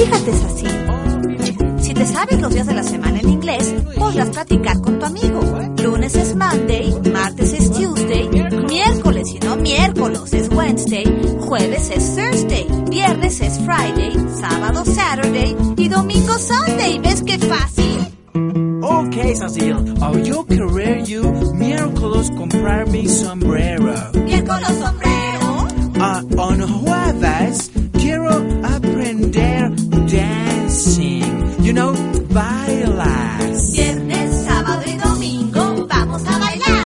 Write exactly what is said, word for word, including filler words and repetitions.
Fíjate, Saci. Si te sabes los días de la semana en inglés, podrás platicar con tu amigo. Lunes es Monday, martes es Tuesday, miércoles y no miércoles es Wednesday, jueves es Thursday, viernes es Friday, sábado Saturday y domingo Sunday. ¿Ves qué fácil? Okay, Cecil, I'll you career you miércoles comprar mi sombrero. Miércoles